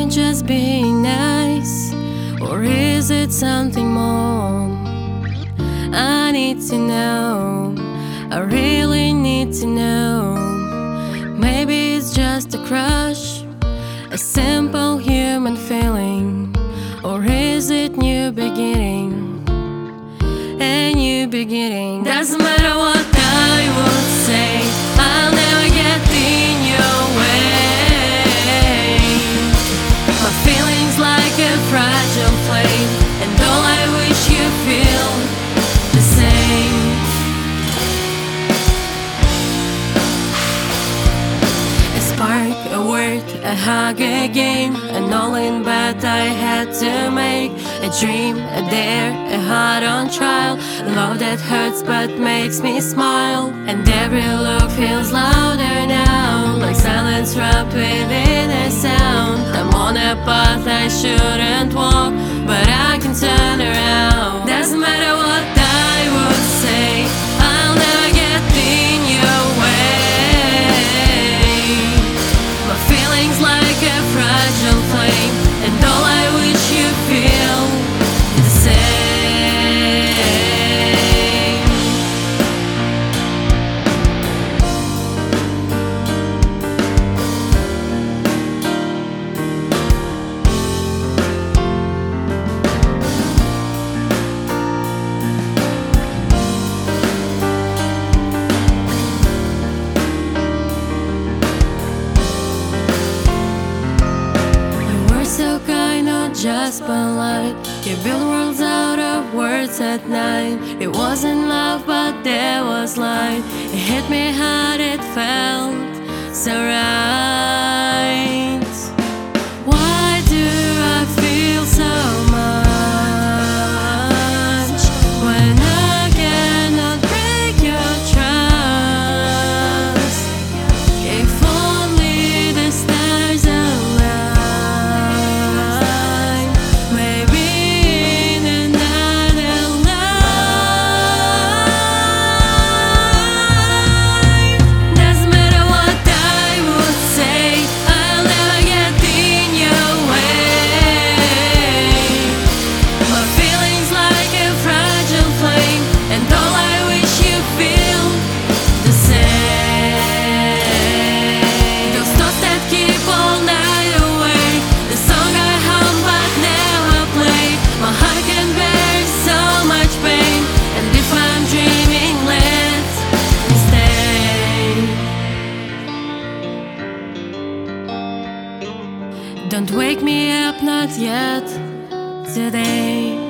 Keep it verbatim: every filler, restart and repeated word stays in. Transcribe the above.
it just being nice, or is it something more? I need to know, I really need to know. Maybe it's just a crush, a simple human feeling, or is it new beginning? A new beginning. Doesn't matter what I would say, I'll never get in your way. My feelings like a fragile flame, and all I wish you feel the same. A spark, a word, a hug, a game, an all-in bet I had to make. A dream, a dare, a heart on trial, love that hurts but makes me smile. And every look feels louder now, like silence wrapped within a sound. I'm on a path I shouldn't walk, but I can turn around. Doesn't matter what I would say, I'll never get in your way. My feelings like a fragile flame, and all I wish you feel the same. So kind, not just polite. You build worlds out of words at night. It wasn't love, but there was light. It hit me hard, it felt so right. Why do I feel so much when I cannot break your trust? If only the stars align. Don't wake me up, not yet today.